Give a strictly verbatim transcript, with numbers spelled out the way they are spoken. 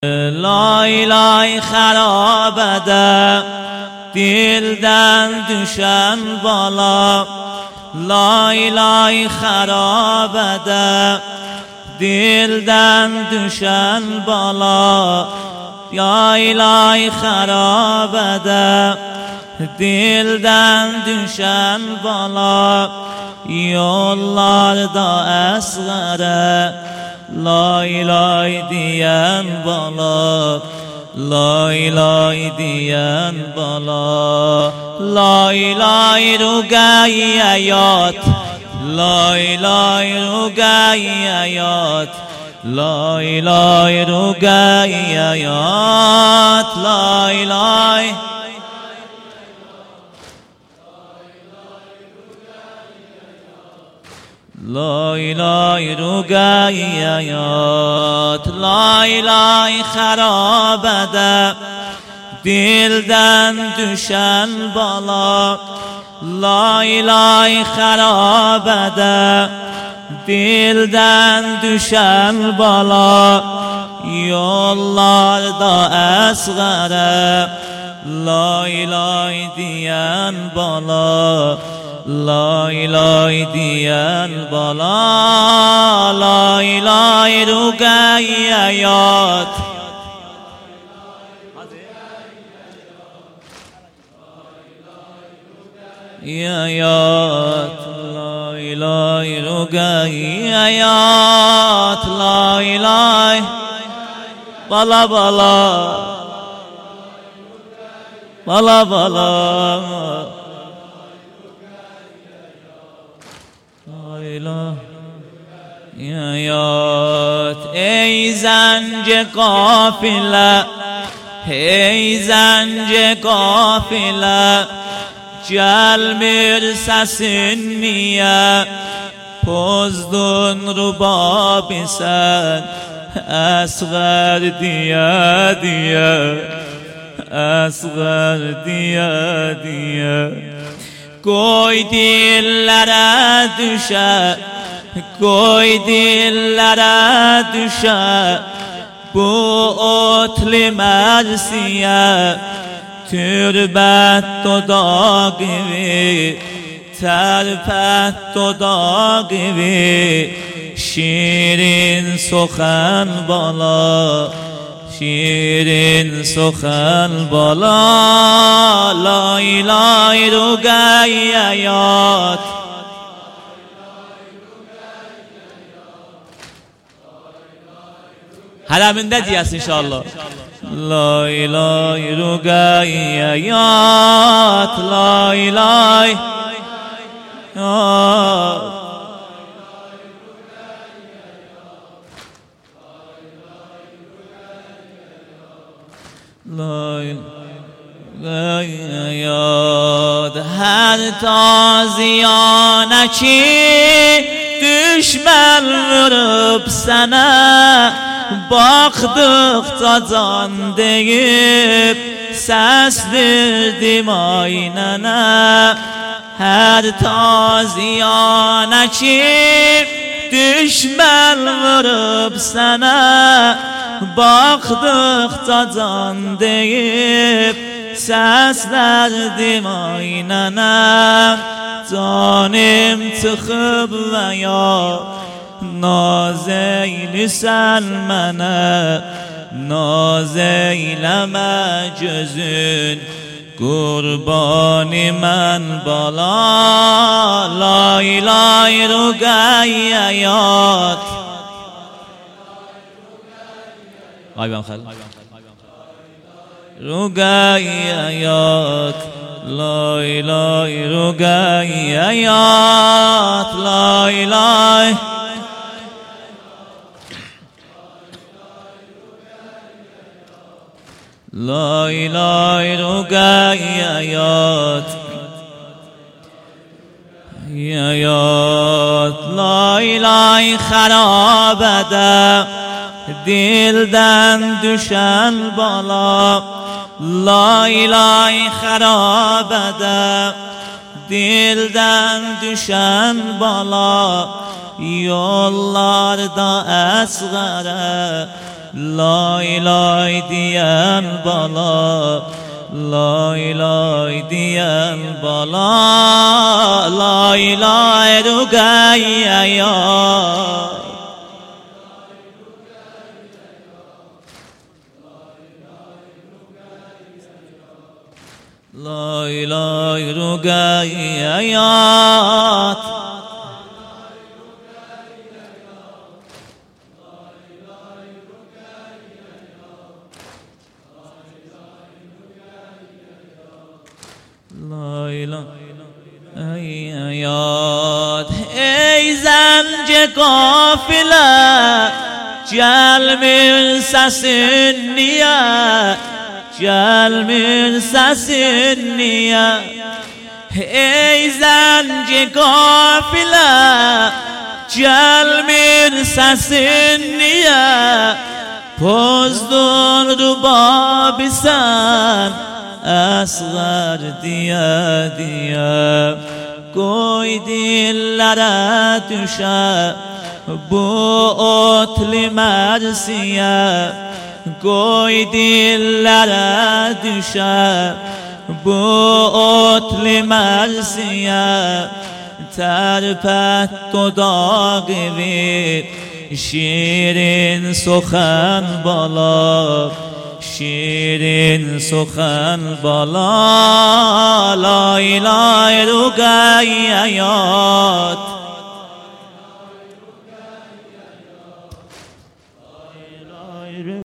Lay lay xarabədə dildən düşən bala, lay lay xarabədə dildən düşən bala, lay lay xarabədə dildən düşən bala, yollarda əsğərə lay lay diyen bala, lay lay diyen bala, lay lay rugayyat, lay lay rugayyat, lay lay rugayyat, lay lay lay lay rugayyat, lay lay xarabədə dildən düşən bala, lay lay xarabədə dildən düşən bala, yollarda əsğərə lay lay diyen bala, lay lay diyen bala, lay lay rugayyat, yayat, lay lay rugayyat, lay lay bala bala, bala bala, yayat. Ey zence kafile, ey zence kafile, gelmir sesin niye? Pozdun rubabi sen, esğer diye diye, esğer diye diye. Koy dillere düşe, koy dillere düşe, bu otli mersiye, türbet dodağı gibi, terpet dodağı gibi, şirin sokan bala, şirin sokan bala, lay lay rugayyat, haramında diyas inşallah. Lay lay rugayyat, lay lay lay rugayyat. Her taziyane ki düşman vurup sana, baktıkça can deyip səsdirdim aynana. Her taziyane ki düşman vurup sana, baktıkça can deyip səslərdim aynana. Canım çıxıb və ya naz eylisən mənə, naz eyləmə gözün, qurbani mən bala, lay lay rugayyat. Ayvan xəl rugayyat, lay lay rugayyat, lay lay lay lay rugayyat, yayat, lay lay xarabədə dildən düşən bala, lay lay xarabədə dildən düşən bala, yollarda əsğərə لای لای دیان بالا لای لای دیان بالا لای لای رو گیا لای لای رو گیایات لای لای ای زنج قافله جل من سسنیه جل من سسنیه ای زنج قافله جل من سسنیه پزدون رو بابسن اصغر دیه دیه گوی دللره دوشه بو اتل مرسیه گوی دللره دوشه بو اتل مرسیه ترپت تو داغوی شیرین سخن بالا شیرین سخن بالا لای لای رو گیایات